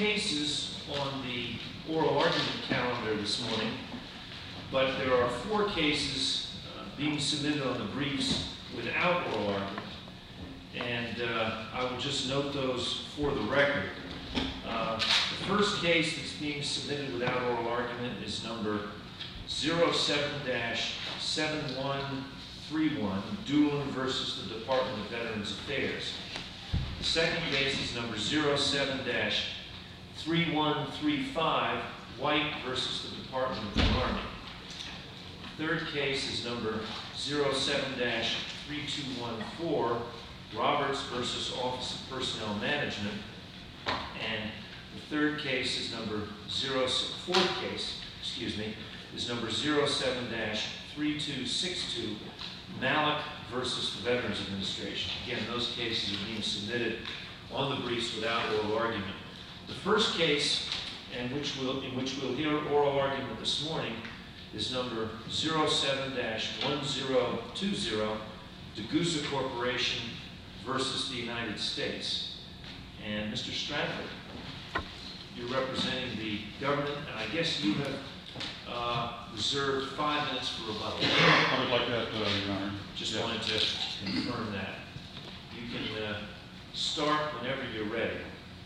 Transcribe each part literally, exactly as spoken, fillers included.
cases on the oral argument calendar this morning, but there are four cases uh, being submitted on the briefs without oral argument. And uh, I will just note those for the record. Uh, the first case that's being submitted without oral argument is number zero seven dash seven one three one, Doolin versus the Department of Veterans Affairs. The second case is number zero seven dash three one three five, White versus the Department of the Army. The third case is number zero seven dash three two one four, Roberts versus Office of Personnel Management. And the third case is number zero, fourth case, excuse me, is number zero seven dash three two six two, Malik versus the Veterans Administration. Again, those cases are being submitted on the briefs without oral argument. The first case, and which we'll, in which we'll hear oral argument this morning, is number zero seven dash one zero two zero, Degussa Corporation versus the United States. And Mister Stradford, you're representing the government, and I guess you have uh, reserved five minutes for rebuttal. I would like that, uh, Your Honor. Just yes. wanted to confirm that. You can uh, start whenever you're ready.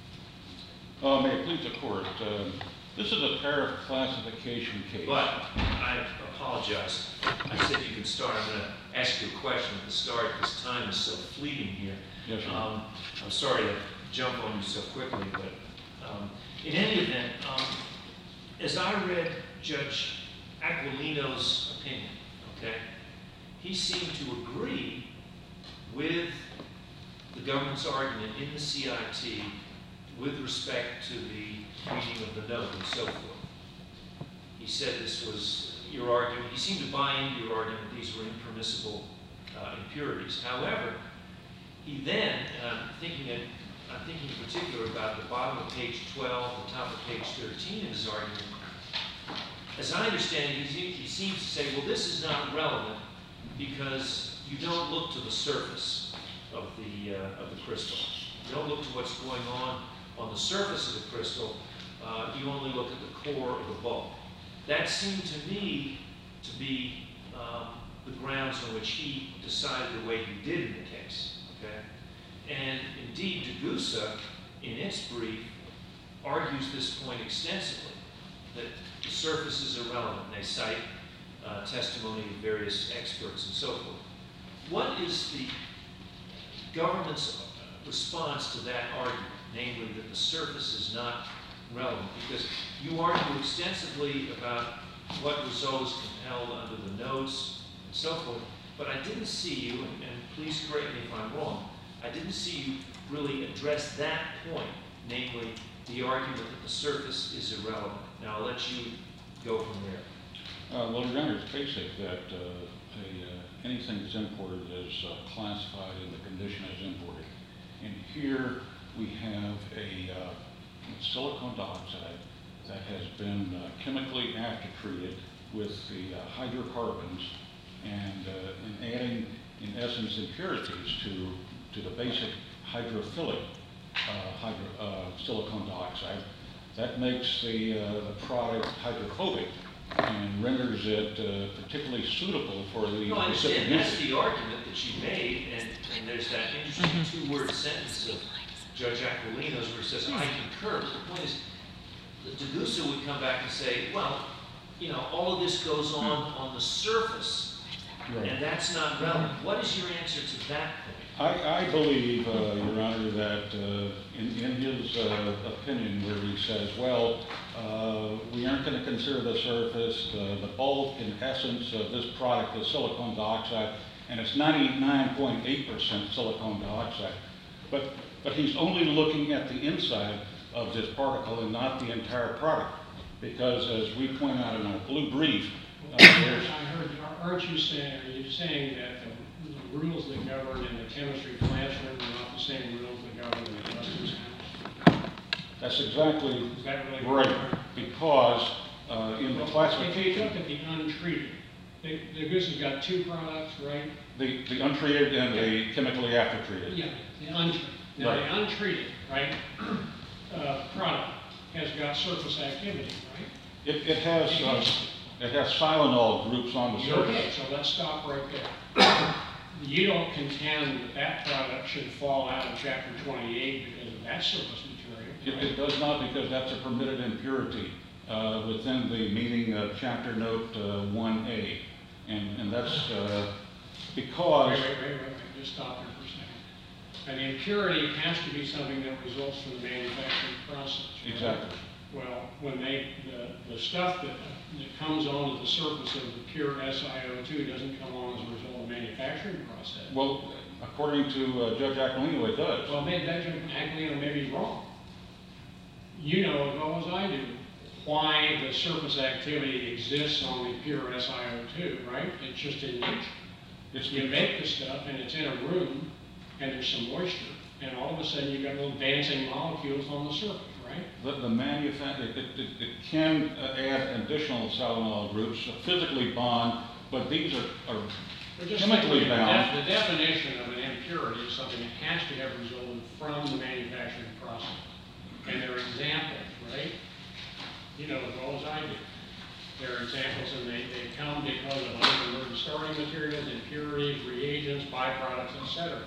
Uh, may it please the Court, uh, this is a tariff classification case. But I apologize. I said you could start. I'm going to ask you a question at the start because time is so fleeting here. Yes, sir. Um, I'm sorry to jump on you so quickly, but um, in any event, um, as I read Judge Aquilino's opinion, okay, he seemed to agree with the government's argument in the C I T with respect to the reading of the note and so forth. He said this was your argument. He seemed to buy into your argument these were impermissible uh, impurities. However, he then, and I'm thinking, of, I'm thinking in particular about the bottom of page twelve, the top of page thirteen in his argument. As I understand it, he, he seems to say, well, this is not relevant because you don't look to the surface of the, uh, of the crystal. You don't look to what's going on on the surface of the crystal. Uh, you only look at the core or the bulk. That seemed to me to be um, the grounds on which he decided the way he did in the case. Okay? And indeed, Degussa, in its brief, argues this point extensively, that the surface is irrelevant. They cite uh, testimony of various experts and so forth. What is the government's response to that argument, namely that the surface is not relevant? Because you argue extensively about what result is compelled under the notes and so forth, but I didn't see you, and, and please correct me if I'm wrong, I didn't see you really address that point, namely the argument that the surface is irrelevant. Now I'll let you go from there. Uh, well, Your Honor, it's basic that uh, a, uh, anything that's imported is uh, classified in the condition as imported. And here we have a uh, silicon dioxide that has been uh, chemically after-treated with the uh, hydrocarbons and, uh, and adding, in essence, impurities to, to the basic hydrophilic uh, hydro, uh, silicon dioxide. That makes the, uh, the product hydrophobic and renders it uh, particularly suitable for the No, I understand. That's the argument that you made, and, and there's that interesting mm-hmm. two-word sentence of Judge Aquilino's where he says, I concur. But the point is, the Degussa would come back and say, well, you know, all of this goes on on the surface, right, and that's not relevant. What is your answer to that point? I, I believe, uh, Your Honor, that uh, in, in his uh, opinion where he says, well, uh, we aren't going to consider the surface, uh, the bulk, in essence, of this product is silicon dioxide, and it's ninety-nine point eight percent silicon dioxide. But, but he's only looking at the inside of this particle and not the entire product. Because as we point out in our blue brief, uh, there's... I heard, aren't you saying, are you saying that the The rules that govern in the chemistry classroom are not the same rules that govern in the customs house? That's exactly Is that really right, correct? Because uh, in the Well, classification... if you look at the untreated, the, the goose has got two products, right? The, the untreated and the chemically after-treated. Yeah, the untreated. Now, Right. the untreated, right, uh, product has got surface activity, right? It, it has, uh, it has silanol groups on the surface. Okay, so let's stop right there. You don't contend that that product should fall out of chapter twenty-eight because of that surface material, It, right? it does not, because that's a permitted impurity uh, within the meaning of chapter note uh, one A. And, and that's uh, because... Wait, wait, wait, wait, wait, just stop there for a second. An impurity has to be something that results from the manufacturing process, right? Exactly. Well, when they, the, the stuff that, that comes onto the surface of the pure S i O two doesn't come on as a result of the manufacturing process. Well, according to uh, Judge Aquilino, it does. Well, maybe that Aquilino may be wrong. You know as well as I do why the surface activity exists on the pure S i O two, right? It's just in nature. It's You make the stuff and it's in a room and there's some moisture, and all of a sudden you've got little dancing molecules on the surface, right? The, the manufa- it, it, it, it can uh, add additional silanol groups, uh, physically bond, but these are, are We're just chemically thinking the bound. def- The definition of an impurity is something that has to have resulted from the manufacturing process. And there are examples, right? You know as well as I do. There are examples, and they, they come because of unconverted starting materials, impurities, reagents, byproducts, et cetera.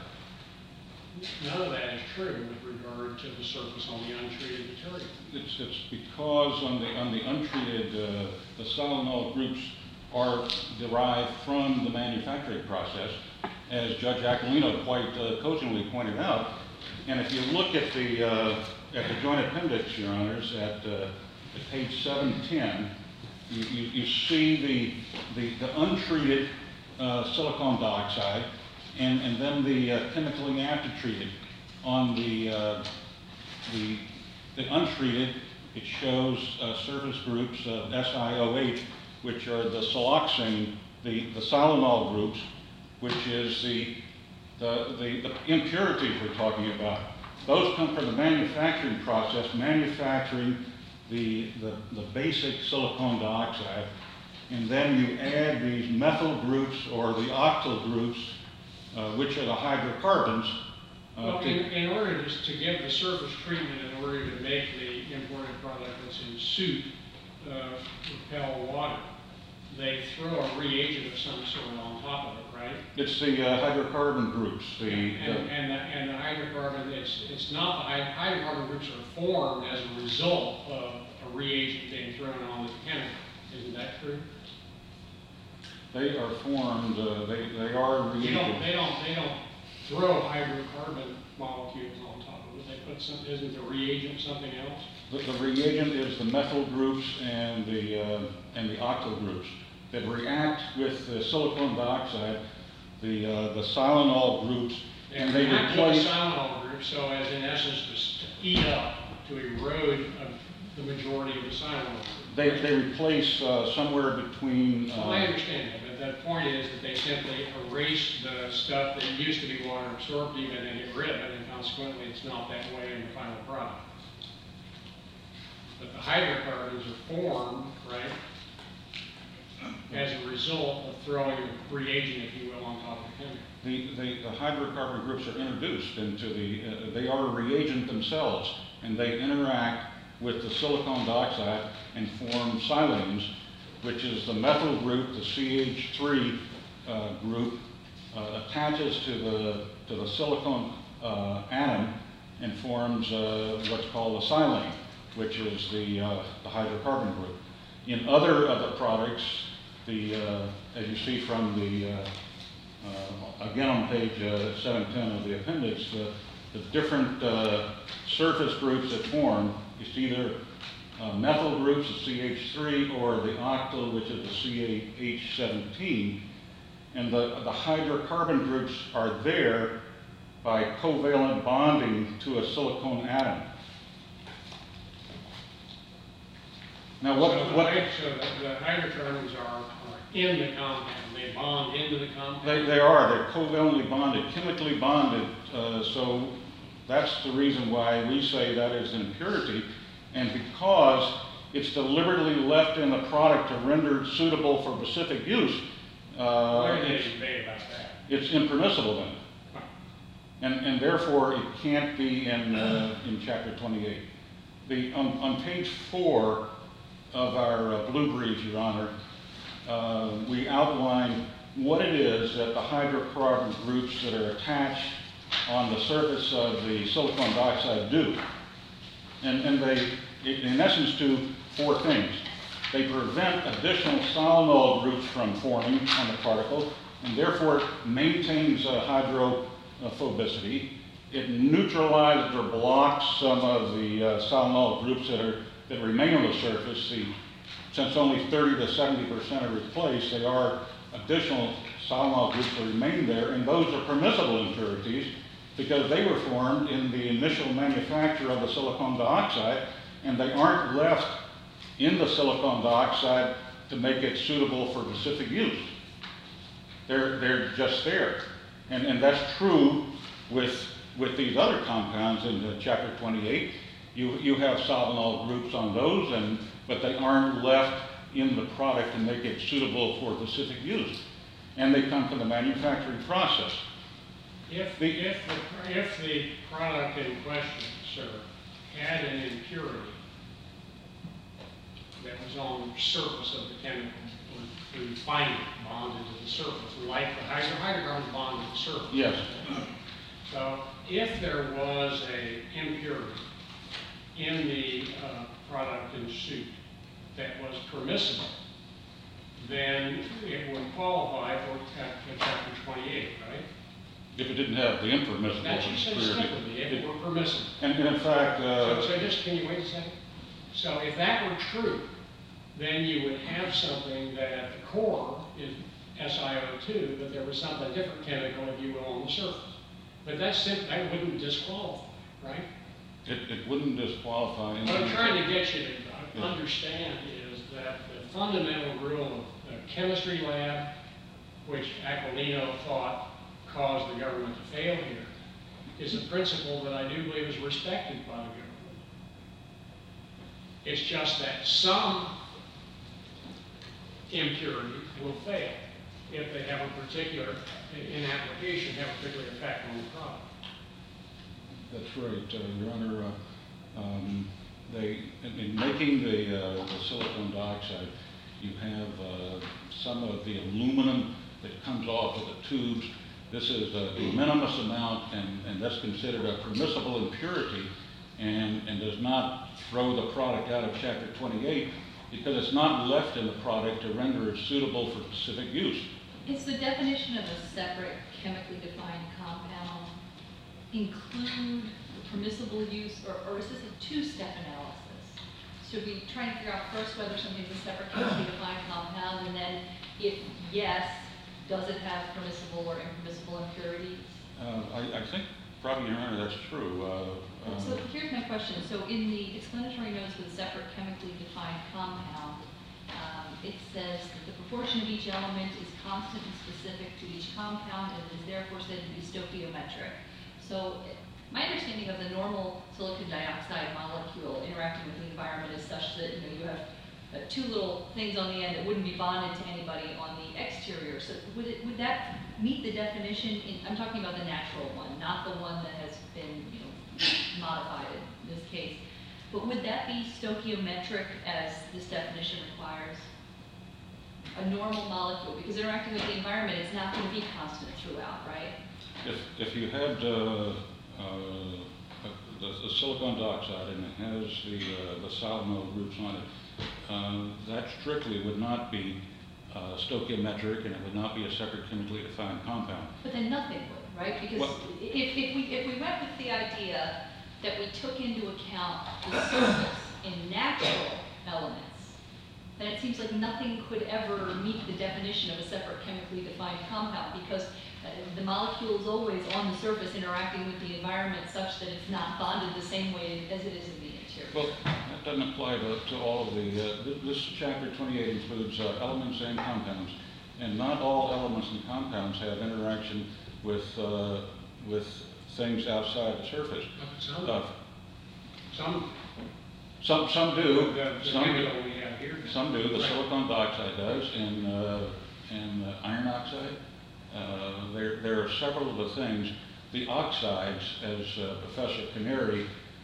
None of that is true with regard to the surface on the untreated material. It's, it's because on the, on the untreated, uh, the silanol groups are derived from the manufacturing process, as Judge Aquilino quite uh, cogently pointed out. And if you look at the, uh, at the joint appendix, Your Honors, at, uh, at page seven ten, you, you, you see the, the, the untreated uh, silicon dioxide, and, and then the uh, chemically after-treated. On the, uh, the, the untreated, it shows uh, surface groups of S i O eight, which are the siloxane, the, the silanol groups, which is the, the, the, the impurities we're talking about. Those come from the manufacturing process, manufacturing the, the, the basic silicon dioxide, and then you add these methyl groups or the octyl groups, uh, which are the hydrocarbons. Uh, Well, to- in, in order to, to give the surface treatment, in order to make the imported product that's in suit uh, repel water, they throw a reagent of some sort on top of it, right? It's the uh, hydrocarbon groups, the, And, the and, the, and the hydrocarbon, it's, it's not, the hy- hydrocarbon groups are formed as a result of a reagent being thrown on the chemical. Isn't that true? they are formed, uh, they, they are They don't, reagent. they don't, they don't throw hydrocarbon molecules on top of it. They put some, isn't the reagent something else? The, the reagent is the methyl groups and the, uh, and the octyl groups that react with the silicon dioxide, the, uh, the silanol groups, and they Not replace. the silanol group, so as in essence to s- to eat up, to erode uh, the majority of the silanol group. They, they replace uh, somewhere between. Uh, Well, I understand that, but the point is that they simply erase the stuff that used to be water absorptive and they get rid of it, and consequently it's not that way in the final product. But the hydrocarbons are formed, right, as a result of throwing a reagent, if you will, on top of the chemical. The, the, the hydrocarbon groups are introduced into the, uh, they are a reagent themselves, and they interact with the silicon dioxide and form silanes, which is the methyl group, the C H three uh, group, uh, attaches to the, to the silicon uh, atom and forms uh, what's called a silane, which is the, uh, the hydrocarbon group. In other other products, the, uh, as you see from the, uh, uh, again on page uh, seven ten of the appendix, uh, the different uh, surface groups that form, it's either uh, methyl groups, the C H three, or the octyl, which is the C H seventeen. And the, the hydrocarbon groups are there by covalent bonding to a silicon atom. Now, what, So the what hy- So the, the hydrocarbons are, are in the compound, they bond into the compound? they, they are, they're covalently bonded, chemically bonded, uh, so that's the reason why we say that is an impurity, and because it's deliberately left in the product to render it suitable for specific use, uh, Why are they it's, debate about that? it's impermissible then. And, and therefore, it can't be in, uh, in chapter twenty-eight. The, on, on page four of our uh, blue brief, Your Honor, uh, we outline what it is that the hydrocarbon groups that are attached on the surface of the silicon dioxide do. And, and they, in essence, do four things. They prevent additional solenoid groups from forming on the particle, and therefore maintains uh, hydrophobicity. It neutralizes or blocks some of the uh, solenoid groups that are that remain on the surface. The, since only thirty to seventy percent are replaced, there are additional solenoid groups that remain there, and those are permissible impurities because they were formed in the initial manufacture of the silicon dioxide, and they aren't left in the silicon dioxide to make it suitable for specific use. They're, they're just there. And, and that's true with, with these other compounds in the chapter twenty-eight. You, you have solenoid groups on those, and, but they aren't left in the product to make it suitable for specific use. And they come from the manufacturing process. If the, if the, if the product in question, sir, had an impurity that was on the surface of the chemical, or we find it bonded to the surface, like the hydro hydrocarbons bonded to the surface. Yes. So if there was a impurity in the uh, product in suit that was permissible, then it would qualify for chapter twenty-eight, right? If it didn't have the impermissible That's what you said impurity. simply, if it were permissible. And, and in fact, uh, So, so just, can you wait a second? So if that were true, then you would have something that at the core is S i O two, but there was something different chemical, if you will, on the surface. But that's simple, that wouldn't disqualify, right? it, it wouldn't disqualify. What I'm trying to get you to understand is that the fundamental rule of the chemistry lab, which Aquilino thought caused the government to fail here, is a principle that I do believe is respected by the government. It's just that some impurity will fail if they have a particular, in application, have a particular effect on the product. That's right, uh, Your Honor. Uh, um, they, in, in making the, uh, the silicon dioxide, you have uh, some of the aluminum that comes off of the tubes. This is a de minimis amount, and, and that's considered a permissible impurity, and, and does not throw the product out of chapter twenty-eight because it's not left in the product to render it suitable for specific use. Is the definition of a separate chemically defined compound include the permissible use, or, or is this a two-step analysis? Should we try and figure out first whether something's a separate chemically defined compound, and then if yes, does it have permissible or impermissible impurities? Uh, I, I think probably, Your Honor, that's true. Uh, So um, here's my question. So in the explanatory notes for the separate chemically defined compound, um, it says that the proportion of each element is constant and specific to each compound and is therefore said to be stoichiometric. So eh, my understanding of the normal silicon dioxide molecule interacting with the environment is such that, you know, you have uh, two little things on the end that wouldn't be bonded to anybody on the exterior. So would it, would that meet the definition? In, I'm talking about the natural one, not the one that has been, you know, modified in this case. But would that be stoichiometric as this definition requires? A normal molecule, because interacting with the environment, it's not going to be constant throughout, right? If, if you had uh, uh, the, the silicon dioxide and it has the, uh, the solenoid groups on it, uh, that strictly would not be uh, stoichiometric, and it would not be a separate chemically defined compound. But then nothing would, right? Because Well- if, if, we, if we went with the idea that we took into account the surface in natural elements, then it seems like nothing could ever meet the definition of a separate chemically defined compound, because uh, the molecule is always on the surface interacting with the environment such that it's not bonded the same way as it is in the interior. Well, that doesn't apply to, to all of the, uh, th- this chapter twenty-eight includes uh, elements and compounds, and not all elements and compounds have interaction with, uh, with things outside the surface. Some, Uh, some, some, some do, the, the some do, chemical we have here. some do, the Right. silicon dioxide does, and, uh, and uh, iron oxide. Uh, there, there are several of the things. The oxides, as uh, Professor Canary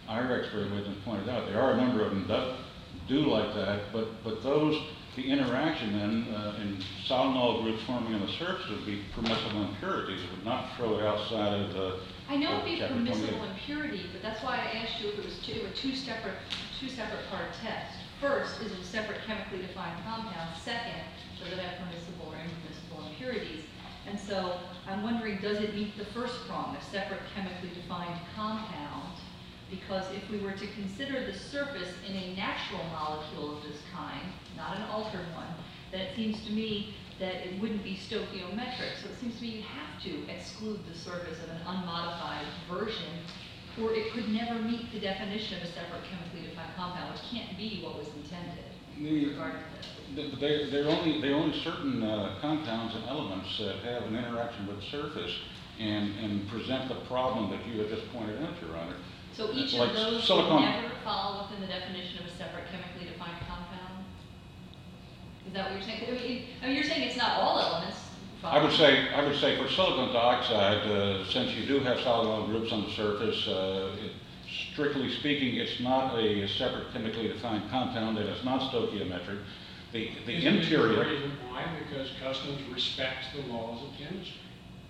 our expert witness pointed out, there are a number of them that do like that, but, but those, the interaction then uh, in solenoid groups forming on the surface would be permissible impurities. It would not throw it outside of the. I know it'd of be chapter permissible twenty-eight. impurity, but that's why I asked you if it was two, or two separate, two separate part tests. First, is it a separate chemically defined compound? Second, does it have permissible or impermissible impurities? And so I'm wondering, does it meet the first prong, a separate chemically defined compound? Because if we were to consider the surface in a natural molecule of this kind, not an altered one, then it seems to me that it wouldn't be stoichiometric. So it seems to me you have to exclude the surface of an unmodified version, or it could never meet the definition of a separate chemically defined compound, which can't be what was intended The- regarding this. the- There, there are only, there are only certain uh, compounds and elements that have an interaction with the surface and, and present the problem that you have just pointed out, Your Honor. So each Like of those would silicon- never fall within the definition of a separate chemically defined compound? Is that what you're saying? I mean, I mean, you're saying it's not all elements. I would say, I would say for silicon dioxide, uh, since you do have solenoid groups on the surface, uh, it, strictly speaking, it's not a, a separate chemically defined compound, and it's not stoichiometric. The, the Isn't it the interior. reason why? Because customs respects the laws of chemistry.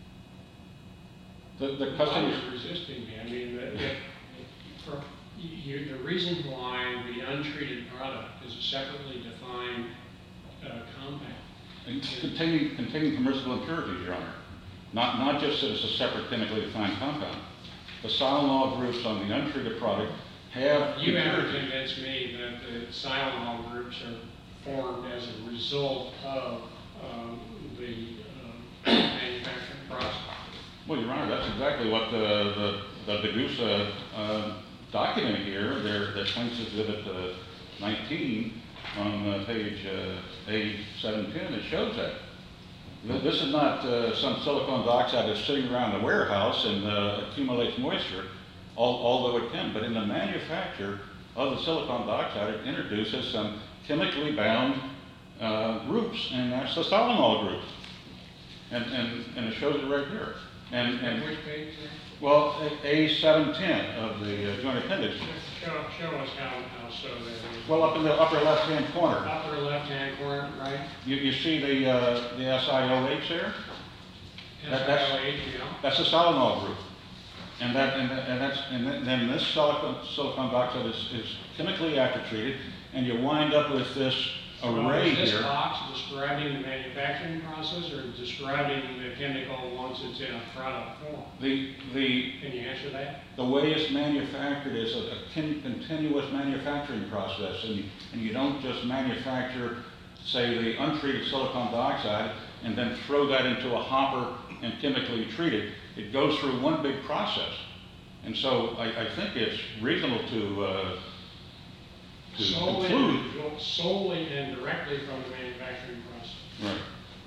The, the Why customs. you're resisting me? I mean, the, the, for, you, the reason why the untreated product is a separately defined uh, compound. Containing, containing permissible impurities, Your Honor. Not, not just that it's a separate chemically defined compound. The solenoid groups on the untreated product have You haven't impurities. convinced me that the silanol groups are formed as a result of um, the uh, manufacturing process. Well, Your Honor, that's exactly what the, the, the Degussa uh, document here, their, their Plaintiff's Exhibit uh, nineteen on uh, page uh, A seven ten, it shows that. Th- This is not uh, some silicon dioxide that's sitting around the warehouse and uh, accumulates moisture, al- although it can, but in the manufacture of the silicon dioxide, it introduces some chemically bound uh, groups, and that's the solenoid groups. And, and, and it shows it right here. And, And and which page? sir? well, A seven ten of the uh, joint appendix. Show, show us how, how so that is. Well, up in the upper left-hand corner, Upper left-hand corner, right? you, you see the, uh, the S I O H there? That- that's- S I O H, you know? That's a solenoid group. And that, and, that- and that's, and then- then this silicon, silicon dioxide is, is chemically aftertreated, and you wind up with this So array is this here. box describing the manufacturing process or describing the chemical once it's in a product form? The, the, Can you answer that? the way it's manufactured is a, a con- continuous manufacturing process, and you, and you don't just manufacture, say, the untreated silicon dioxide and then throw that into a hopper and chemically treat it. It goes through one big process. And so I, I think it's reasonable to, uh, to Solely, conclude. solely and directly from the manufacturing process. Right.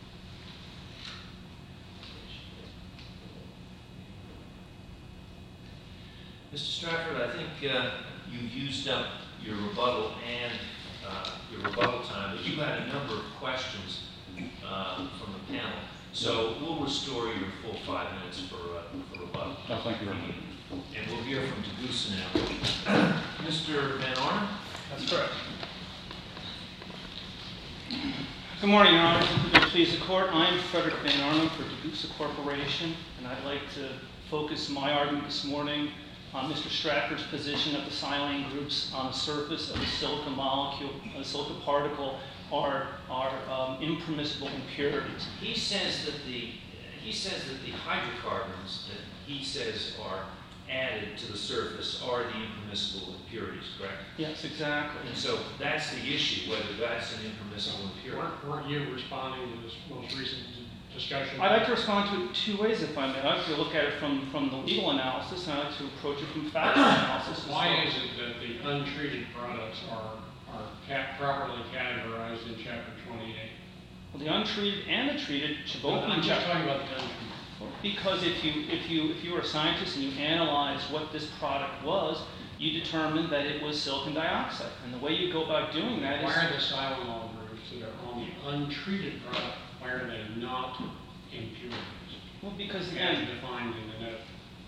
Mister Stratford, I think uh, you've used up your rebuttal and uh, your rebuttal time, but you had a number of questions uh, from the panel. So we'll restore your full five minutes for, uh, for rebuttal. No, thank you very much. And we'll hear from Degussa now. Mister Van Arnhem? That's correct. Good morning, Your Honor. May it please the court. I am Frederick Van Arnhem for Degussa Corporation, and I'd like to focus my argument this morning on Mister Stratford's position that the silane groups on the surface of the silica molecule, the silica particle, are, are um, impermissible impurities. He says that the, he says that the hydrocarbons that he says are added to the surface are the impermissible impurities, correct? Yes, exactly. And so that's the issue, whether that's an impermissible impurity. Weren't, weren't you responding to this most recent d- discussion? I'd like to respond to it two ways, if I may. I'd like to look at it from, from the legal analysis, and I'd like to approach it from factual analysis. as Why well. is it that the untreated products are, are cap, properly categorized in chapter twenty-eight? Well, the untreated and the treated should both be I'm in just chapter. talking about the untreated. Because if you, if you, if you were a scientist and you analyzed what this product was, you determined that it was silicon dioxide. And the way you go about doing that Why is, are the silanol groups that are on the untreated product, why are they not impurities? well, because As again, defined in the note.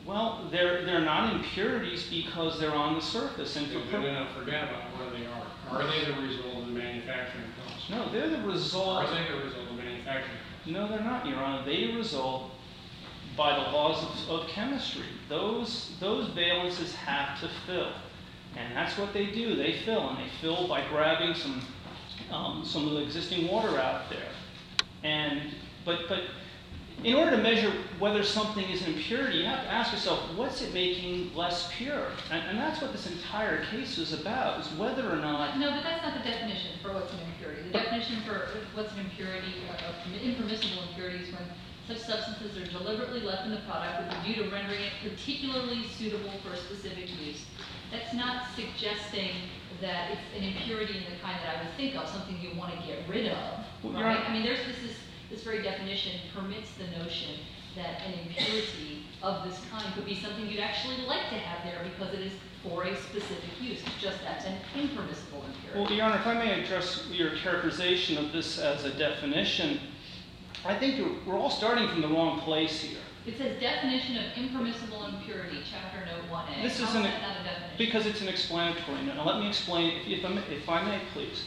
Well, they're, they're not impurities because they're on the surface. And for No, no, no, forget about where they are. Are they the result of the manufacturing process? No, they're the result. Are they the result of manufacturing process? No, they're not, Your Honor. They result by the laws of, of chemistry. Those, those valences have to fill. And that's what they do. They fill, and they fill by grabbing some, um, some of the existing water out there. And, but, but in order to measure whether something is an impurity, you have to ask yourself, what's it making less pure? And, and that's what this entire case is about, is whether or not... No, but that's not the definition for what's an impurity. The definition for what's an impurity, uh, impermissible impurity, is when such substances are deliberately left in the product with a view to rendering it particularly suitable for a specific use. That's not suggesting that it's an impurity in the kind that I would think of, something you want to get rid of, Well, right? you're- I mean, there's this, is, this very definition permits the notion that an impurity of this kind could be something you'd actually like to have there because it is for a specific use, just as an impermissible impurity. Well, Your Honor, if I may address your characterization of this as a definition, I think you're, we're all starting from the wrong place here. It says definition of impermissible impurity, chapter note one A. This How is is an, that not a definition? because it's an explanatory note. Now let me explain, if, if, I may, if I may, please.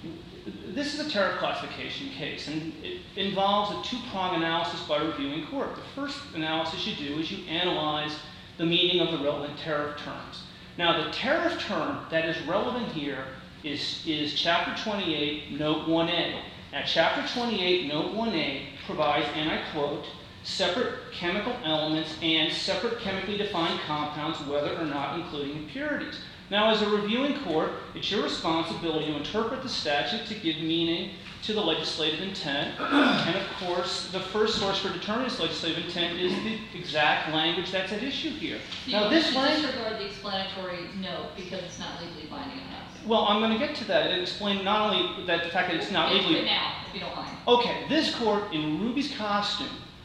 This is a tariff classification case, and it involves a two-prong analysis by reviewing court. The first analysis you do is you analyze the meaning of the relevant tariff terms. Now the tariff term that is relevant here is, is chapter twenty-eight, note one A. Now chapter twenty-eight, note one A provides, and I quote, separate chemical elements and separate chemically defined compounds, whether or not including impurities. Now, as a reviewing court, it's your responsibility to interpret the statute to give meaning to the legislative intent. And of course, the first source for determining this legislative intent is the exact language that's at issue here. So Now, you this should language... disregard the explanatory note because it's not legally binding on us. Well, I'm going to get to that and explain not only that the fact that it's not Get to legally... it now, if you don't mind. Okay, this court in Ruby's costume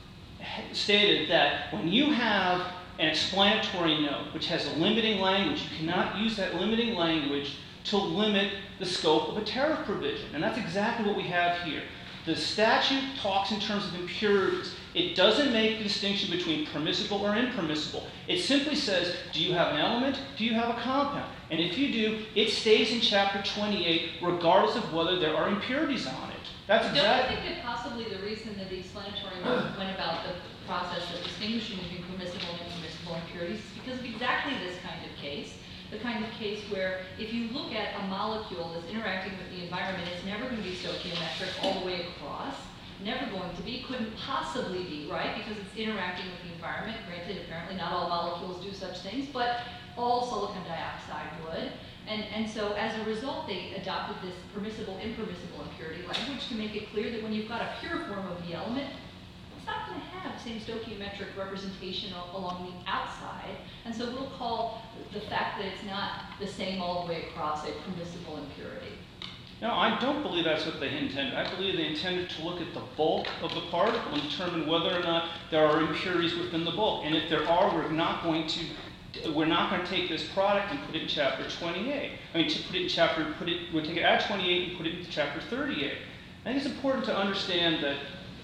stated that when you have an explanatory note which has a limiting language, you cannot use that limiting language to limit the scope of a tariff provision. And that's exactly what we have here. The statute talks in terms of impurities. It doesn't make the distinction between permissible or impermissible. It simply says, do you have an element? Do you have a compound? And if you do, it stays in chapter twenty-eight regardless of whether there are impurities on it. That's Don't exactly... you think that possibly the reason that the explanatory note went about the process of distinguishing between permissible and impermissible impurities is because of exactly this kind of case, the kind of case where if you look at a molecule that's interacting with the environment, it's never going to be stoichiometric all the way across, never going to be, couldn't possibly be, right, because it's interacting with the environment. Granted, apparently not all molecules do such things, but all silicon dioxide would. And, and so as a result, they adopted this permissible, impermissible impurity language to make it clear that when you've got a pure form of the element, it's not going to have the same stoichiometric representation along the outside. And so we'll call the fact that it's not the same all the way across a permissible impurity. No, I don't believe that's what they intended. I believe they intended to look at the bulk of the particle and determine whether or not there are impurities within the bulk. And if there are, we're not going to we're not going to take this product and put it in chapter twenty-eight. I mean, to put it in chapter, put it, we'll take it at twenty-eight and put it into chapter thirty-eight. I think it's important to understand that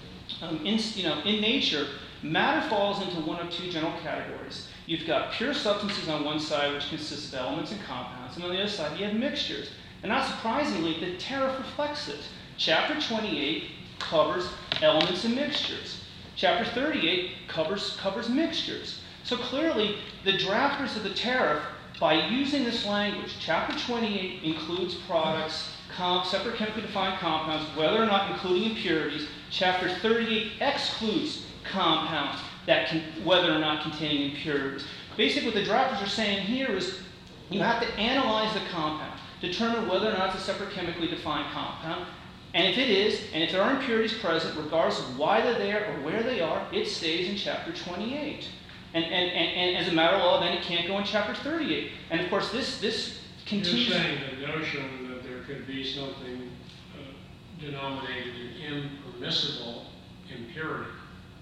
um, in, you know, in nature, matter falls into one of two general categories. You've got pure substances on one side, which consists of elements and compounds, and on the other side, you have mixtures. And not surprisingly, the tariff reflects this. Chapter twenty-eight covers elements and mixtures. Chapter thirty-eight covers, covers mixtures. So clearly, the drafters of the tariff, by using this language, chapter twenty-eight includes products, com separate chemically defined compounds, whether or not including impurities. Chapter thirty-eight excludes compounds that can, whether or not containing impurities. Basically, what the drafters are saying here is you have to analyze the compound, determine whether or not it's a separate chemically defined compound. And if it is, and if there are impurities present, regardless of why they're there or where they are, it stays in chapter twenty-eight. And, and, and, and as a matter of law, then it can't go in chapter thirty-eight. And of course, this, this continues... You're saying the notion that there could be something uh, denominated an impermissible impurity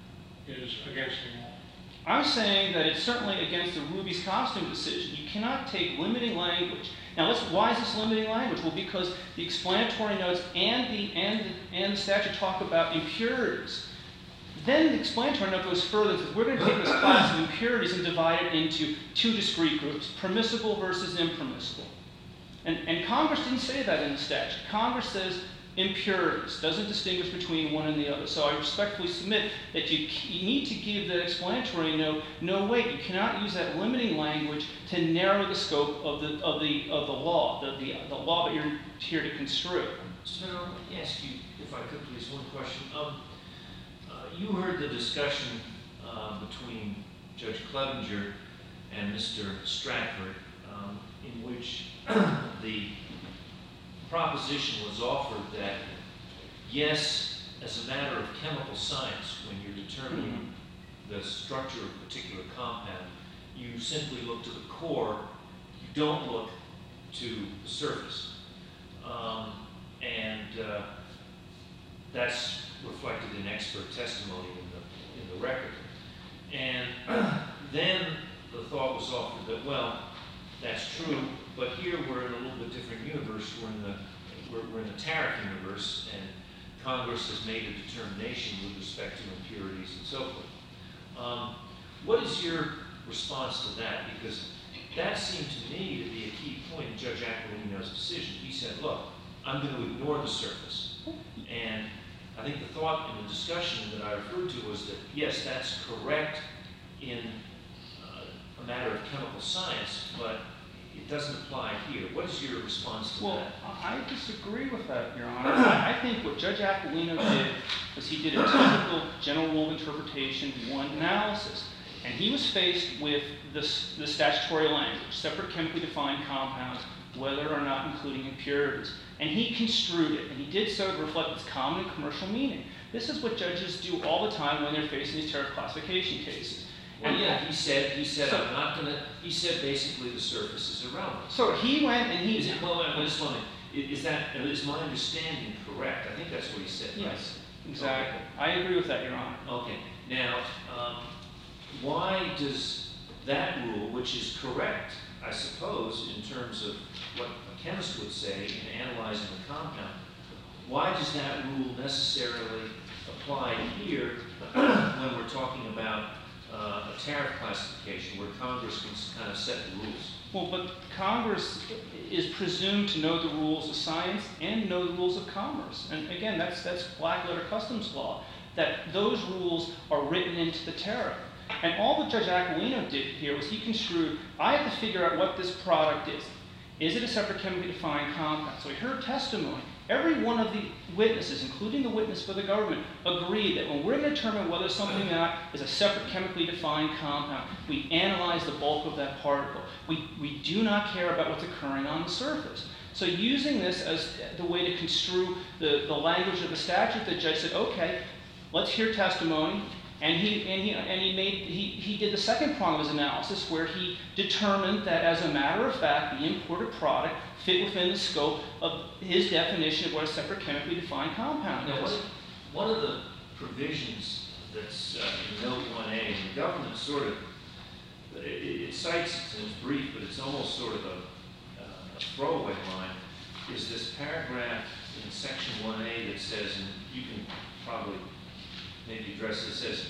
is against the law. I'm saying that it's certainly against the Ruby's costume decision. You cannot take limiting language. Now, let's, why is this limiting language? Well, because the explanatory notes and the, and the, and the statute talk about impurities. Then the explanatory note goes further and says, we're going to take this class of impurities and divide it into two discrete groups, permissible versus impermissible. And, and Congress didn't say that in the statute. Congress says impurities, doesn't distinguish between one and the other. So I respectfully submit that you, you need to give that explanatory note no weight. You cannot use that limiting language to narrow the scope of the, of the, of the law, the, the, the law that you're here to construe. So now, let me ask you, if I could please, one question. Um, uh, you heard the discussion uh, between Judge Clevenger and Mister Stratford, um, in which the proposition was offered that, yes, as a matter of chemical science, when you're determining the structure of a particular compound, you simply look to the core, you don't look to the surface. Um, and uh, that's reflected in expert testimony in the, in the record. And then the thought was offered that, well, that's true, but here we're in a little bit different universe. We're in the, we're, we're in the tariff universe, and Congress has made a determination with respect to impurities and so forth. Um, what is your response to that? Because that seemed to me to be a key point in Judge Aquilino's decision. He said, look, I'm going to ignore the surface. And I think the thought in the discussion that I referred to was that, yes, that's correct in uh, a matter of chemical science, but it doesn't apply here. What is your response to well, that? I disagree with that, Your Honor. I, I think what Judge Aquilino did was he did a typical general rule of interpretation, one analysis. And he was faced with this, the statutory language, separate chemically defined compounds, whether or not including impurities. And he construed it, and he did so to reflect its common and commercial meaning. This is what judges do all the time when they're facing these tariff classification cases. Well, And yeah, he said, he said, So- I'm not going to, he said basically the surface is irrelevant. So he went and Is he... it, well, I just want to, is that, is my understanding correct? I think that's what he said, right? Yes, exactly. I agree with that, Your Honor. Okay, now, um, why does that rule, which is correct, I suppose, in terms of what a chemist would say in analyzing the compound, why does that rule necessarily apply here when we're talking about uh, a tariff classification where Congress can kind of set the rules? Well, but Congress is presumed to know the rules of science and know the rules of commerce. And again, that's, that's black letter customs law, that those rules are written into the tariff. And all that Judge Aquilino did here was he construed, I have to figure out what this product is. Is it a separate chemically defined compound? So he heard testimony. Every one of the witnesses, including the witness for the government, agreed that when we're going to determine whether something or not is a separate chemically defined compound, we analyze the bulk of that particle. We, we do not care about what's occurring on the surface. So using this as the way to construe the, the language of the statute, the judge said, okay, let's hear testimony. And he, and he, and he, made, he, he did the second prong of his analysis where he determined that as a matter of fact, the imported product fit within the scope of his definition of what a separate chemically defined compound Now, is. one, one of the provisions that's uh, in Note one A, and the government sort of, it, it cites it in its brief, but it's almost sort of a, uh, a throwaway line, is this paragraph in Section one A that says, and you can probably maybe address this, says,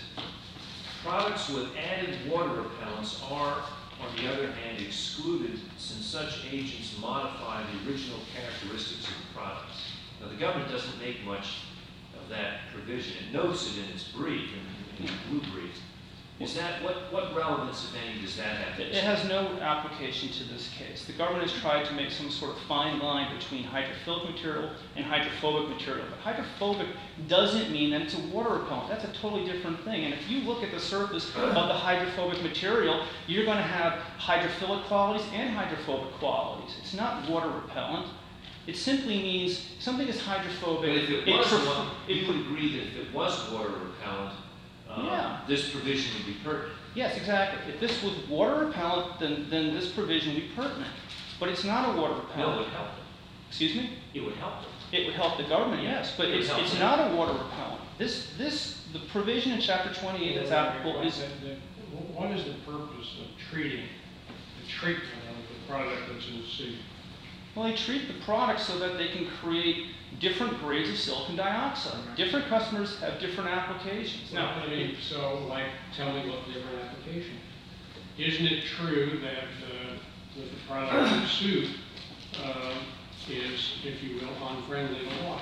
products with added water repellents are, on the other hand, excluded since such agents modify the original characteristics of the products. Now, the government doesn't make much of that provision. It notes it in its brief, in, in the blue brief. Is that, what, what relevance, if any, does that have? It has no application to this case. The government has tried to make some sort of fine line between hydrophilic material and hydrophobic material. But hydrophobic doesn't mean that it's a water repellent. That's a totally different thing. And if you look at the surface of the hydrophobic material, you're going to have hydrophilic qualities and hydrophobic qualities. It's not water repellent. It simply means something is hydrophobic. But if it it was, pref- one, it you pre- would agree that if it was water repellent, uh, Yeah. this provision would be pertinent. Yes, exactly. If this was water repellent, then, then this provision would be pertinent. But it's not a water No, it repellent. would help them. Excuse me? It would help them. It would help the government, yes, but It would it's, help it's them. not a water repellent. This, this, the provision in chapter twenty-eight that's applicable is, What is the purpose of treating, the treatment of the product that's in the sea? Well, they treat the product so that they can create different grades of silicon dioxide. Different customers have different applications. Now, Now, I mean, so, like, tell me what different application. Isn't it true that uh, that the product in suit uh, is, if you will, unfriendly to water?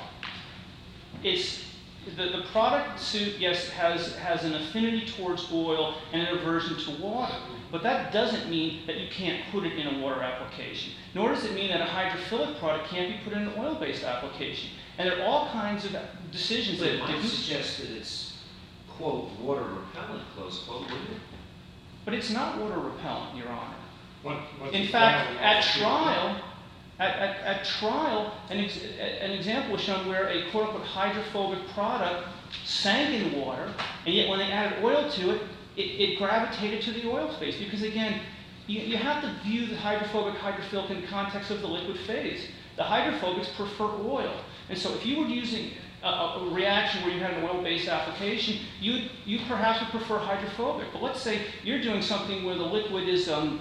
it's the, the product suit, yes, has, has an affinity towards oil and an aversion to water. But that doesn't mean that you can't put it in a water application. Nor does it mean that a hydrophilic product can't be put in an oil-based application. And there are all kinds of decisions But that it might that- suggest that it's, quote, water repellent, close quote, wouldn't it? But it's not water repellent, Your Honor. What, what's In the fact, problem? at trial, at, at, at trial, an, ex, an example was shown where a quote-unquote hydrophobic product sank in water, and yet when they added oil to it, it, it gravitated to the oil phase. Because again, you, you have to view the hydrophobic, hydrophilic in the context of the liquid phase. The hydrophobics prefer oil. And so if you were using a, a reaction where you had an oil-based application, you'd, you perhaps would prefer hydrophobic. But let's say you're doing something where the liquid is um,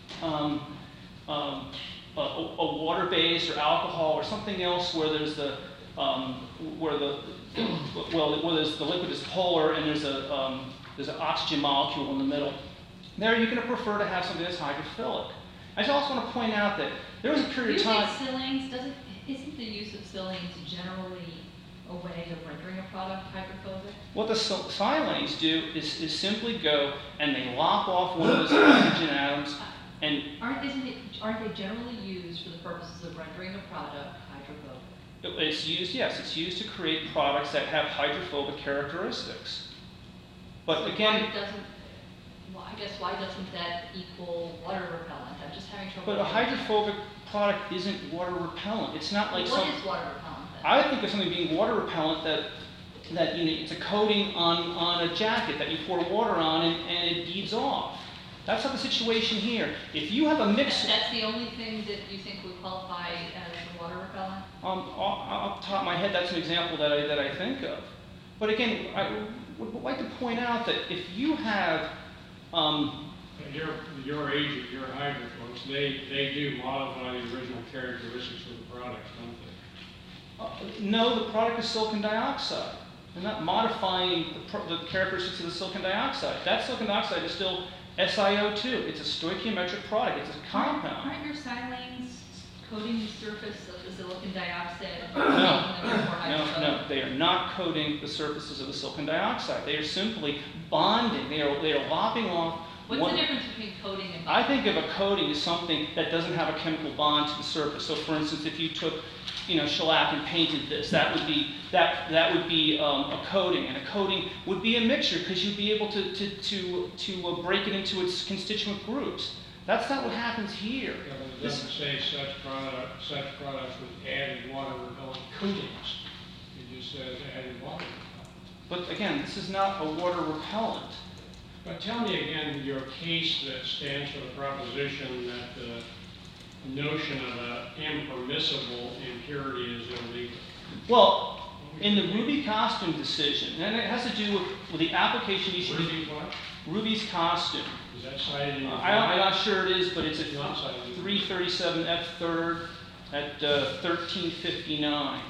um, um, a, a water-based or alcohol or something else where there's the um, where the well where there's, the liquid is polar and there's a um, there's an oxygen molecule in the middle. There you're going to prefer to have something that's hydrophilic. I just also want to point out that there was a Do period you of time. think silanes, doesn't, isn't the use of silanes generally a way of rendering a product hydrophobic? What the sil- silanes do is, is simply go and they lop off one of those hydrogen atoms and Aren't, isn't it, aren't they generally used for the purposes of rendering a product hydrophobic? it- it's used, yes, it's used to create products that have hydrophobic characteristics. But So again, why doesn't, well, I guess why doesn't that equal water repellent? I'm just having trouble. but a understanding. hydrophobic product isn't water repellent. It's not like What some. is water repellent then? I think of something being water repellent that, that you know, it's a coating on, on a jacket that you pour water on and, and it beads off. That's not the situation here. If you have a mix, That's the only thing that you think would qualify as a water repellent? um, off, off the top of my head, that's an example that I, that I think of. But again, I would like to point out that if you have, um, Your, your agent, your hydro folks, they, they do modify the original characteristics of the products, don't they? uh, no, the product is silicon dioxide. They're not modifying the, pro- the characteristics of the silicon dioxide. That silicon dioxide is still S I O two. It's a stoichiometric product. It's a compound. Aren't your silanes coating the surface of the silicon dioxide? No, making them more no, hydrophobic? no. They are not coating the surfaces of the silicon dioxide. They are simply bonding. They are, they are lopping off. What's one- the difference between coating and I bonding? think of a coating as something that doesn't have a chemical bond to the surface. So, for instance, if you took, you know, shellac and painted this, that would be that that would be um, a coating, and a coating would be a mixture because you'd be able to to to to uh, break it into its constituent groups. That's not what happens here. Yeah, but it This- doesn't say such product, such products with added water repellent coatings. It just says added water repellent. But again, this is not a water repellent. But tell me again your case that stands for the proposition that the notion of an impermissible impurity is illegal. Well, in the Ruby costume decision, and it has to do with, with the application you should Ruby what? Ruby's costume. Is that cited in Uh, your? I don't, I'm not sure it is, but it's It's not a cited. in- three thirty-seven F third at uh, thirteen fifty-nine.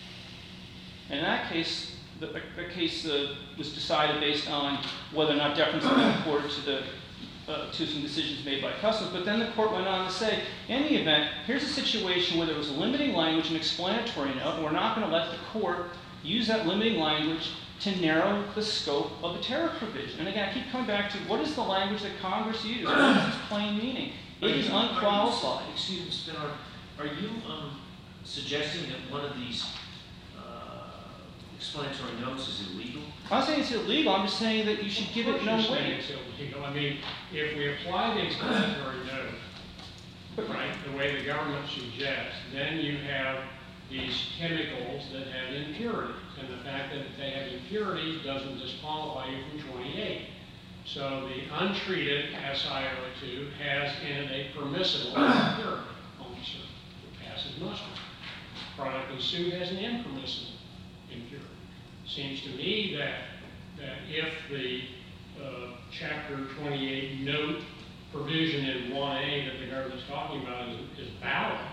And in that case, the, the case uh, was decided based on whether or not deference had been accorded to the uh, to some decisions made by customs. But then the court went on to say, in the event, here's a situation where there was a limiting language and explanatory note, and we're not going to let the court use that limiting language to narrow the scope of the tariff provision. And again, I keep coming back to what is the language that Congress used? What is its plain meaning? It is Are you- unqualified. are you- Excuse me, Spinner, are you um, suggesting that one of these uh, explanatory notes is illegal? I'm not saying it's illegal, I'm just saying that you should give it no Of course you're saying weight. it's illegal. I mean, if we apply the explanatory note, right, the way the government suggests, then you have these chemicals that have impurities. And the fact that they have impurities doesn't disqualify you from twenty-eight. So the untreated S I O two has in it a permissible impurity, almost it passes muster. Product in suit has an impermissible impurity. Seems to me that, that if the uh, chapter twenty-eight note provision in one A that the government's talking about is, is valid,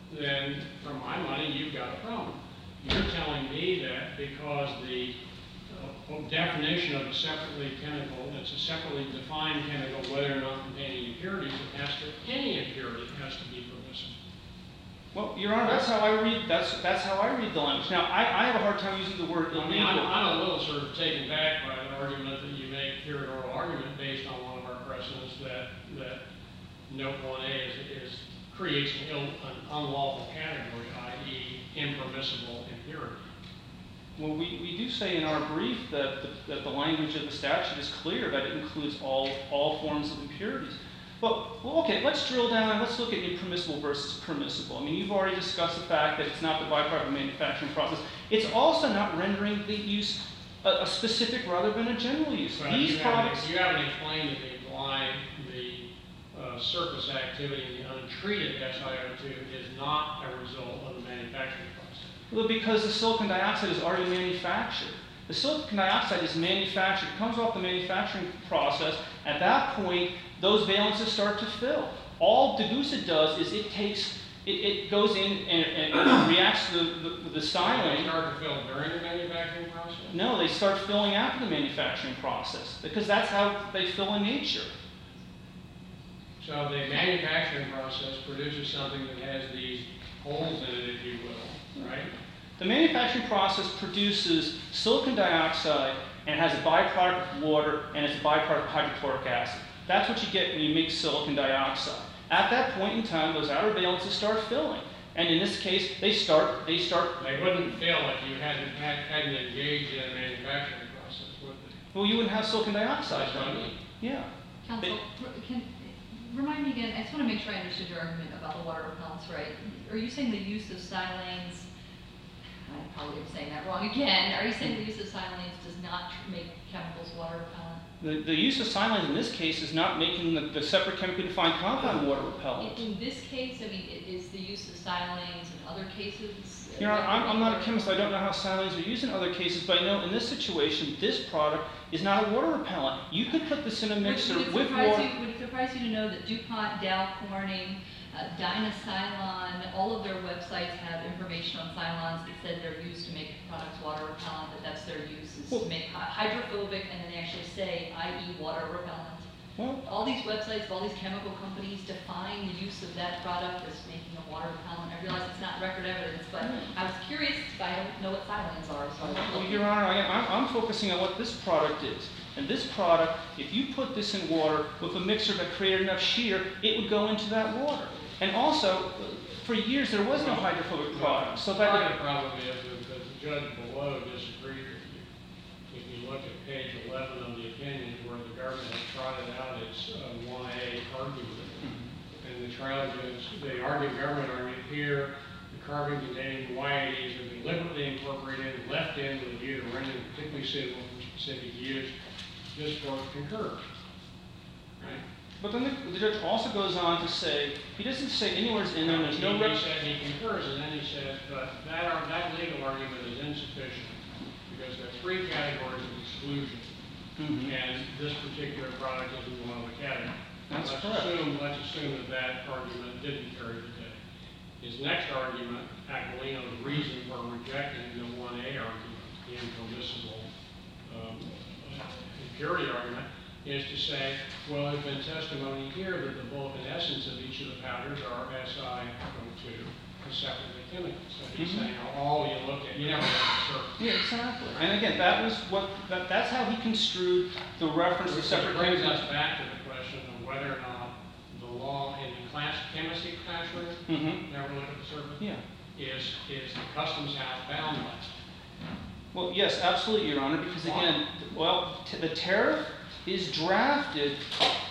then for my money, you've got a problem. You're telling me that because the uh, definition of a separately chemical, it's a separately defined chemical, whether or not containing impurities, it has to, any impurity has to be permissible. Well, Your Honor, that's how I read, that's, that's how I read the language. Now, I, I have a hard time using the word I mean, I'm, illegal. I'm a little sort of taken back by the argument that you make here at oral argument based on one of our precedents that, that note one A is, is creates an, Ill, an unlawful category, that is impermissible impurity. Well, we, we do say in our brief that the, that the language of the statute is clear, that it includes all, all forms of impurities. But, well, okay, let's drill down and let's look at impermissible versus permissible. I mean, you've already discussed the fact that it's not the byproduct of the manufacturing process. It's also not rendering the use a, a specific rather than a general use. But These you products... Haven't, you haven't explained that the line, the uh, surface activity in the untreated S i O two is not a result of the manufacturing process. Well, because the silicon dioxide is already manufactured. The silicon dioxide is manufactured, comes off the manufacturing process. At that point, those valences start to fill. All Degussa does is it takes, it, it goes in and, and reacts to the, the, the styrene. They start to fill during the manufacturing process? No, they start filling after the manufacturing process because that's how they fill in nature. So the manufacturing process produces something that has these holes in it, if you will, right? The manufacturing process produces silicon dioxide and has a byproduct of water and it's a byproduct of hydrochloric acid. That's what you get when you make silicon dioxide. At that point in time, those outer valences start filling. And in this case, they start, they start... They wouldn't fill if you hadn't, had, hadn't engaged in a manufacturing process, would they? Well, you wouldn't have silicon dioxide. That's what I mean. Yeah. Counsel, r- can, remind me again, I just want to make sure I understood your argument about the water repellents, right? Are you saying the use of silanes, I probably am saying that wrong again, are you saying the use of silanes does not make chemicals water repellent? The, the use of silanes in this case is not making the, the separate chemically defined compound water repellent. In, in this case, I mean, i- is the use of silanes in other cases? You know, I'm, I'm not a chemist, so I don't know how silanes are used in other cases, but I know in this situation, this product is not a water repellent. You could put this in a mixer Would, would, it with surprise water. you, would it surprise you to know that DuPont, Dow Corning, uh, Dynacylon, all of their websites have information on silons that said they're used to make products water repellent, that that's their use, is Well- to make hy- hydrophobic, and then they actually say, that is water repellent. Well, All these websites of all these chemical companies define the use of that product as making a water repellent. I realize it's not record evidence, but I was curious, but I don't know what silans are, so I was Well, looking. Your Honor, I, I'm, I'm focusing on what this product is. And this product, if you put this in water with a mixer that created enough shear, it would go into that water. And also, for years, there was no hydrophobic product. So Part that, of the problem is that the judge below disagreed with you. If you look at page eleven of the opinion where the government has trotted out its uh, one A argument, and the trial judge, they argue government argument here, the carbon containing Y eighties are deliberately incorporated and left in with a view to rendering particularly suitable for specific use. This court concurs. Right? but then the, the judge also goes on to say, he doesn't say anywhere in there, there's no... He rep- said he concurs, and then he says, but that, ar- that legal argument is insufficient because there are three categories of exclusion, Mhm. and this particular product isn't one of the categories. That's let's correct. Assume, let's assume that that argument didn't carry the day. His next argument, Aquilino's reason for rejecting the one A argument, the impermissible um, impurity argument, is to say, well, there's been testimony here that the bulk and essence of each of the powders are S I O two, separately chemical. So he's Mhm. saying, all you look at, you never look at the surface. Yeah, exactly. And again, that was what, that, that's how he construed the reference to Which separate brings chemicals. us back to the question of whether or not the law in the class, chemistry classroom, Mm-hmm. never look at the surface, Yeah. is, is the customs house bound by it? Well, yes, absolutely, Your Honor, because again, well, t- the tariff is drafted.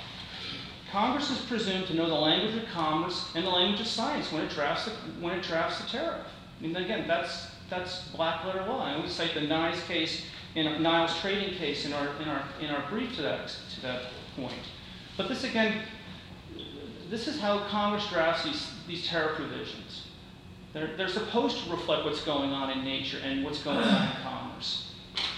Congress is presumed to know the language of commerce and the language of science when it drafts the, when it drafts the tariff. I mean, again, that's that's black letter law. I always cite the Niles case, in Niles trading case in our in our in our brief to that to that point. But this again, this is how Congress drafts these these tariff provisions. They're they're supposed to reflect what's going on in nature and what's going on in commerce.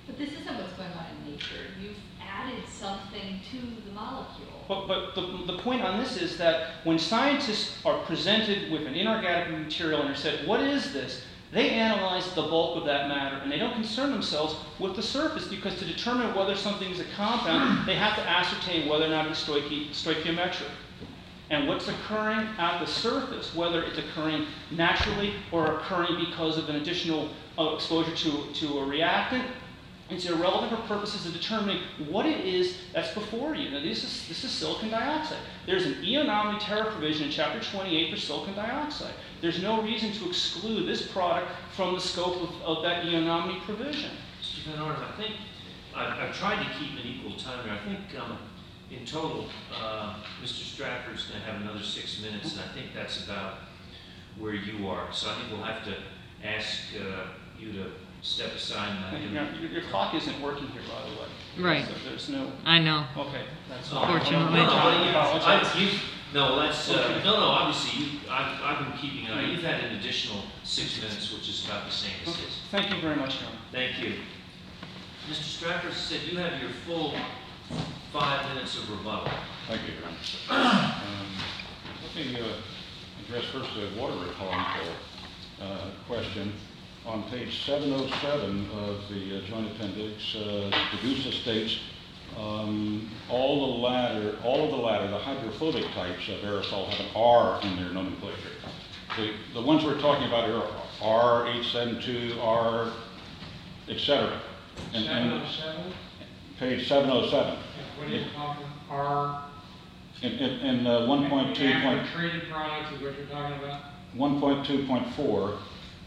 But this isn't what's going on in nature. You've added something to the molecule. But, but the, the point on this is that when scientists are presented with an inorganic material and are said, what is this? They analyze the bulk of that matter, and they don't concern themselves with the surface, because to determine whether something is a compound, they have to ascertain whether or not it's stoichi- stoichiometric. And what's occurring at the surface, whether it's occurring naturally or occurring because of an additional uh, exposure to, to a reactant, it's irrelevant for purposes of determining what it is that's before you. Now, this is, this is silicon dioxide. There's an eonomy terror provision in Chapter twenty-eight for silicon dioxide. There's no reason to exclude this product from the scope of, of that eonomy provision. Mister Van Arnhem, I think I've, I've tried to keep an equal time here. I think um, in total, uh, Mister Stratford's going to have another six minutes, and I think that's about where you are. So I think we'll have to ask uh, you to step aside and let him. Your, your, your clock isn't working here, by the way. Right. So there's no. I know. Okay, that's No, fine. Fortunately. No, no, but you, Apologize. I, you, no, that's, uh, Okay. no, no, obviously, you, I've, I've been keeping an eye. You've had an additional six minutes, which is about the same as Okay. his. Thank you very much, John. Thank you. Mister Stratford said you have your full five minutes of rebuttal. Thank you, Your Honor. Um, Let me uh, address first the water repellent uh, question. On page seven oh seven of the uh, joint appendix, uh, DeGussa states, um, all the latter, all of the latter, the hydrophobic types of aerosol have an R in their nomenclature. The, the ones we're talking about are R eight seven two, R, et cetera. And- seven and oh seven? Page seven oh seven. What are you talking, R? In, in, in uh, one point two point Treated products is what you're talking about? one point two point four,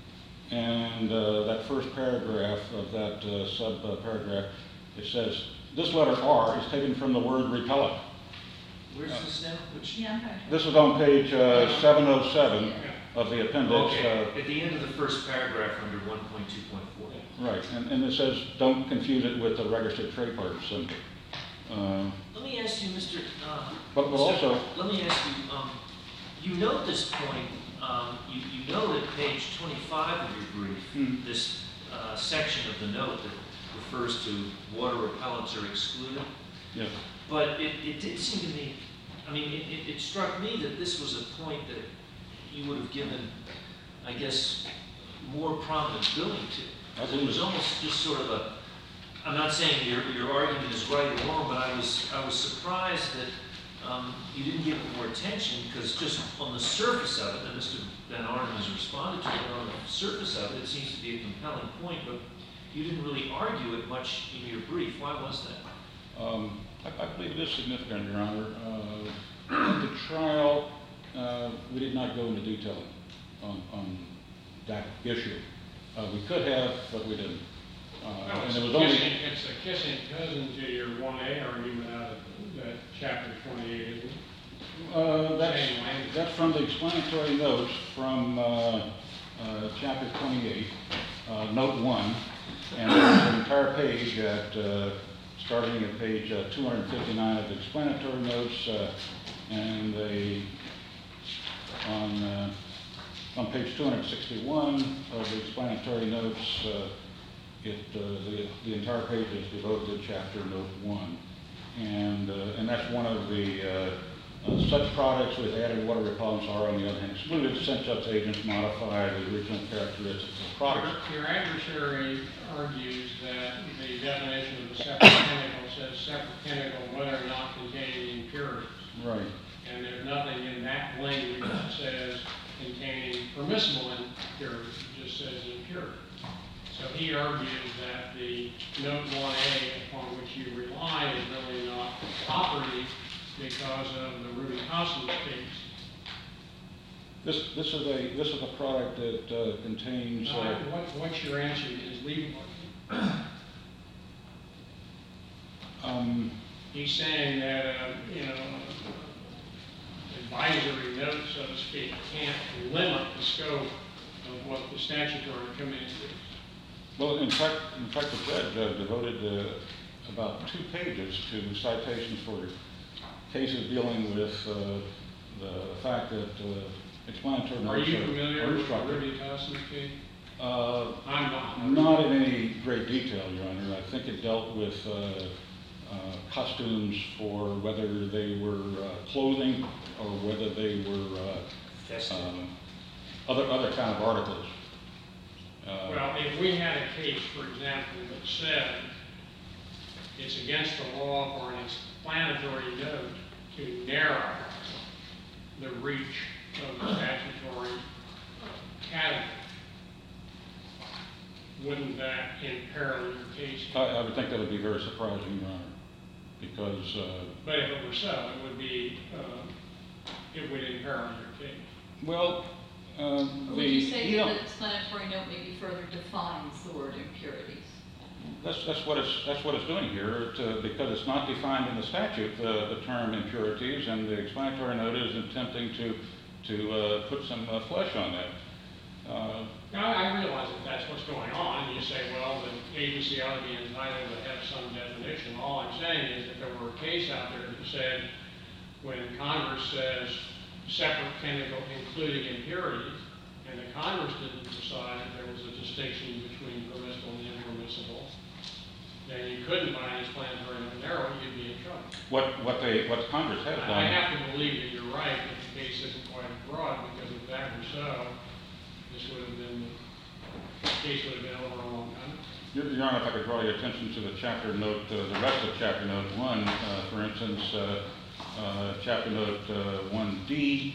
and uh, that first paragraph of that uh, sub-paragraph, it says, this letter R is taken from the word repellent. Where's this now? Which? Yeah, I'm trying to. This is on page uh, seven oh seven of the appendix. Okay, at the end of the first paragraph under one point two point four. Uh, right, and, and it says, don't confuse it with the registered trademark symbol. Uh, Let me ask you, Mister Uh, But- but Mister also- Let me ask you, um, you note this point, um, you, you note at page twenty-five of your brief, Hmm. this uh, section of the note that refers to water repellents are excluded. yes. But it, it did seem to me, I mean, it, it, it struck me that this was a point that you would have given, I guess, more prominent billing to. Because it was almost just sort of a, I'm not saying your, your argument is right or wrong, but I was, I was surprised that um, you didn't give it more attention, because just on the surface of it, and Mister Van Arnhem has responded to it, on the surface of it, it seems to be a compelling point, but you didn't really argue it much in your brief. Why was that? Um, I, I believe it is significant, Your Honor. Uh, at the trial, uh, we did not go into detail on, on that issue. Uh, we could have, but we didn't. Uh, Well, and it's it a was only kissing, it's a kissing cousin to your one A argument out of that chapter twenty-eight, isn't it? uh, that's, Same language. that's from the explanatory notes from uh, uh, chapter twenty-eight, uh, note one, and there's an entire page at uh, starting at page uh, two hundred fifty-nine of the explanatory notes, uh, and they on uh, on page two hundred sixty-one of the explanatory notes, uh, it uh, the, the entire page is devoted to chapter note one, and uh, and that's one of the uh, uh, such products with added water repellents are, on the other hand, excluded since such agents modify the original characteristics of the product. Your adversary argues that the definition of a separate chemical says separate chemical whether or not containing impurities. Right. And there's nothing in that language that says containing permissible impurities, it just says impurity. So he argues that the note one A upon which you rely is really not operative because of the Ruby Hoskins case. This this is a this is a product that uh, contains. Now, Uh, what, what's your answer to his legal argument? um, He's saying that, uh, you know, advisory note, so to speak, can't limit the scope of what the statutory command is. Well, in fact, in fact, the judge uh, devoted uh, about two pages to citations for cases dealing with uh, the fact that uh, explanatory Are notes you are- familiar are with the instructive. Ruby Hoskins case? Uh, I'm not. Not in any great detail, Your Honor. I think it dealt with uh, uh, costumes for whether they were uh, clothing or whether they were uh, Festive. um, other other kind of articles. Uh, Well, if we had a case, for example, that said it's against the law for an explanatory note to narrow the reach of the statutory category, wouldn't that imperil your case? I, I would think that would be very surprising, Your Honor, because uh, But if it were so, it would be, uh, it would imperil your case. well, uh, the Would you say you that know, the explanatory note maybe further defines the word impurities? that's that's what it's that's what it's doing here, to, because it's not defined in the statute, the, the term impurities, and the explanatory note is attempting to to uh, put some uh, flesh on that. Uh, Now, I realize that that's what's going on, and you say, well, the agency ought to be entitled to have some definition. All I'm saying is that there were a case out there that said, when Congress says separate chemical including impurities, and the Congress didn't decide that there was a distinction between permissible and impermissible, then you couldn't buy an explanatory note narrow, you'd be in trouble. what what they what Congress has done. I have to believe that you're right, that the case isn't quite as broad, because if that were so, this would have been, the case would have been over a long time. Your Your Honor, if I could draw your attention to the chapter note, uh, the rest of chapter note one, uh, for instance, uh, uh, chapter note uh, one D,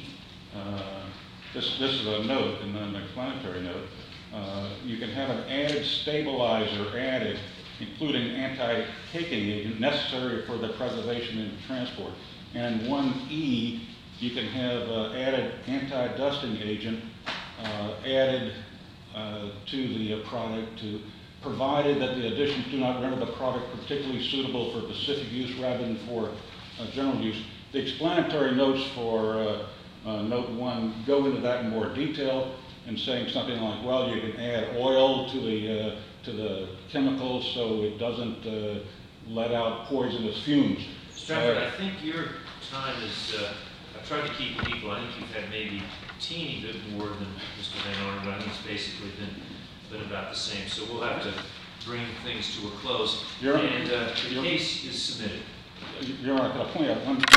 uh, this, this is a note and then an explanatory note. Uh, you can have an added stabilizer added, including anti-caking agent necessary for the preservation and transport. And one E, you can have uh, added anti-dusting agent uh, added uh, to the uh, product, to provided that the additions do not render the product particularly suitable for specific use rather than for uh, general use. The explanatory notes for uh, uh, note one go into that in more detail, and saying something like, well, you can add oil to the uh, to the chemicals so it doesn't uh, let out poisonous fumes. Stratford, Uh, I think your time is, uh, I've tried to keep it equal. I think you've had maybe a teeny bit more than Mister Van Arnam, but I think it's basically been, been about the same. So we'll have to bring things to a close. Your- And uh, the your- case is submitted. Your Honor, can I point out one